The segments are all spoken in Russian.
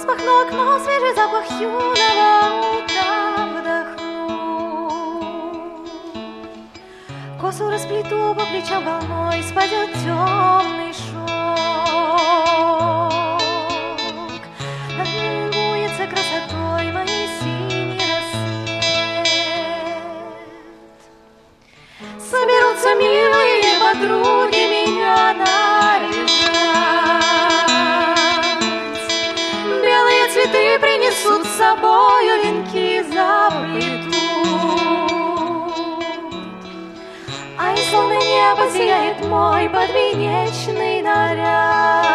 Распахну окно, свежий запах юного утра вдохну. Косу расплету, по плечам волной спадет темный шелк. Налюбуется красотой моей синий рассвет. Соберутся милые подруги меня наряжать. Белые цветы принесут с собою, венки заплетут. А из луны небо сияет мой подвенечный наряд.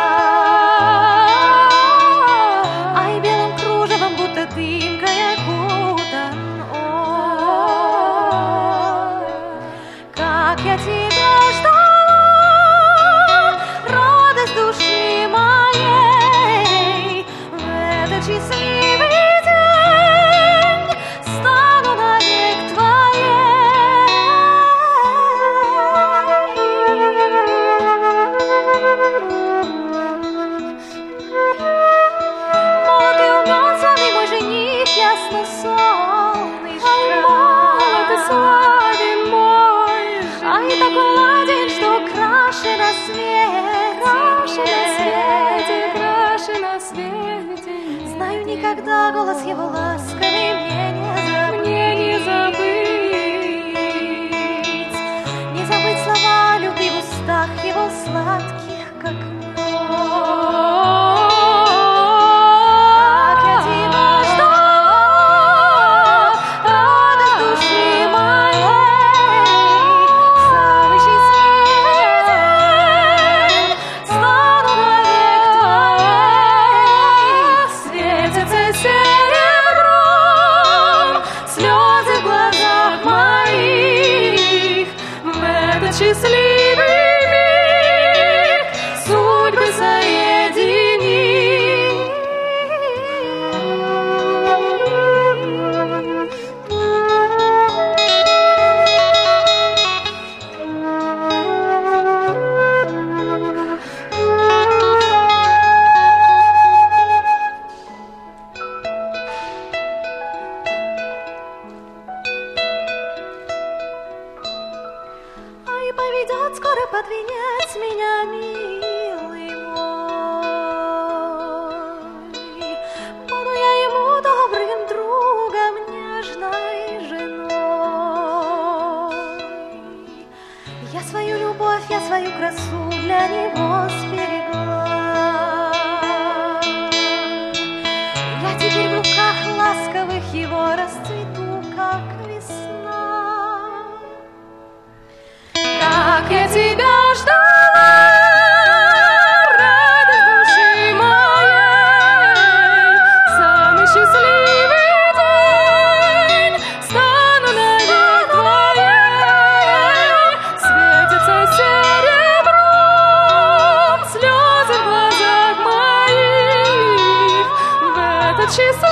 Ай, белым кружевом, будто дымкой окутан он. Как я тебя ждала, радость души моей, в этот счастливый день стану навек твоей. Молод и умен, славный мой жених, ясно солнышко. Молод и славен мой жених, ай, такой ладен, что краше на свете, краше на свете, краше на свете. Знаю, никогда голос его ласковый мне не забыть. Не забыть слова любви в устах его сладких, как мед. Как я тебя ждала, радость души моей, самый счастливый день стану навек твоей. Светятся серебром слезы в глазах моих, в этот счастливый миг судьбы соедини. Ай, поведет скоро под венец меня, милый мой. Буду я ему добрым другом, нежной женой. Я свою любовь, я свою красу для него сберегла. Я теперь в руках ласковых его расцвету, как весна. Как я тебя ждала, радость души моей, самый счастливый день стану навек твоей. Светятся серебром слезы в глазах моих, в этот счастливый